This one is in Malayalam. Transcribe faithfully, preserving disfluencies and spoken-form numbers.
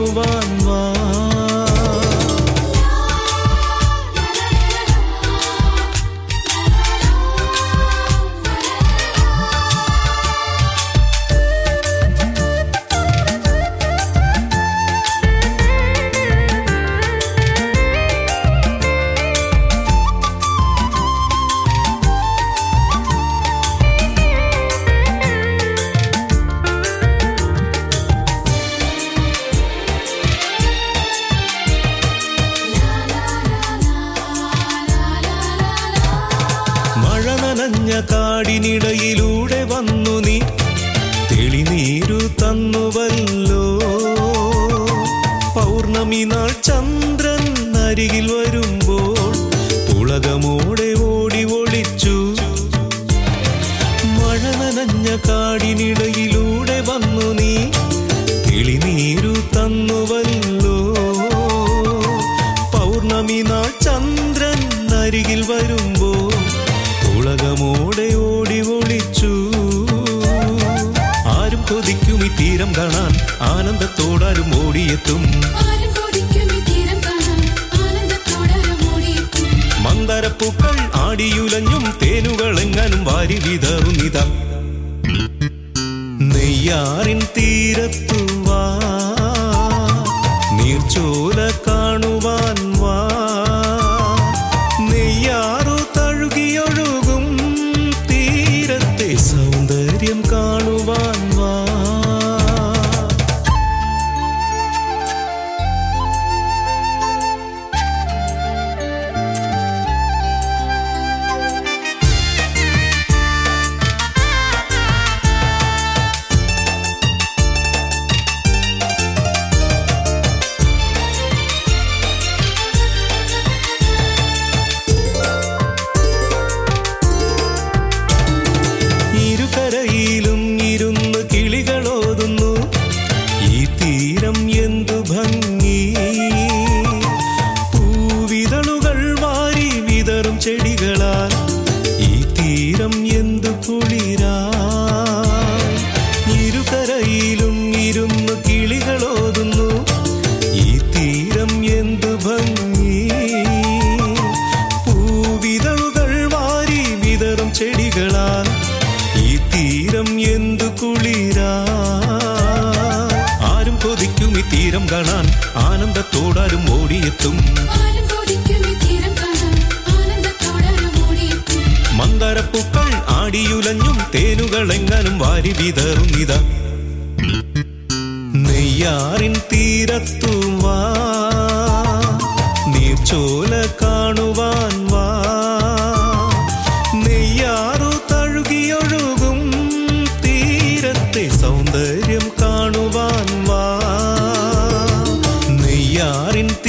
കാണുവാൻ വാ. നനഞ്ഞ കാടിനിടയിലൂടെ വന്നു നീ തെളിനീരു തന്നുവല്ലോ. പൗർണമി നാൾ ചന്ദ്രൻ അരികിൽ വരുമ്പോൾ ഉലകമോടെ ഓടി ഒളിച്ചു. മഴ നനഞ്ഞ കാടിനിടയിലൂടെ വന്നു നീ തെളിനീരു തന്നുവല്ലോ. പൗർണമി നാൾ ചന്ദ്രൻ അരികിൽ വരുമ്പോൾ ഉലകമോടെ ഓടി ഒളിച്ചു. ആരും കൊതിക്കും ഈ തീരം കാണാൻ ആനന്ദത്തോടാരും ഓടിയെത്തും. മന്ദരപ്പൂക്കൾ ആടിയുലഞ്ഞും തേനുകൾ എങ്ങാനും വാരി വിതറുന്നിതാ. നെയ്യാറിൻ തീരത്തു വാ, നീർച്ചോല കാണുവാൻ വാ. നെയ്യാറു തഴുകിയൊഴുകും തീരത്തെ സൗന്ദര്യം കാണുവാൻ വാ. ഇരുകരയിലും ഇരുന്ന് കിളികളോതുന്നു ഈ തീരം എന്തു ഭംഗി. പൂവിതളുകൾ വാരി വിതറും ചെടികളാൽ ഈ തീരം എന്തു കുളിരാ. ഇരുകരയിലും ഇരുന്ന് കിളികളോതുന്നു ഈ തീരം എന്തു ഭംഗി. പൂവിതളുകൾ വാരി വിതറും ചെടികളാൽ ഈ തീരം എന്തു കുളിരാ. ആരും കൊതിക്കും ഈ തീരം കാണാൻ ആനന്ദത്തോടാരും ഓടിയെത്തും. മന്ദരപ്പൂക്കൾ ആടിയുലഞ്ഞും തേനുകൾ എങ്ങാനും വാരി വിതറുന്നിതാ. നെയ്യാറിൻ തീരത്തു വാ, നീർച്ചോല കാണുവാൻ വാ. നെയ്യാറു തഴുകിയൊഴുകും തീരത്തെ സൗന്ദര്യം കാണുവാൻ വാ. നെയ്യാറിൻ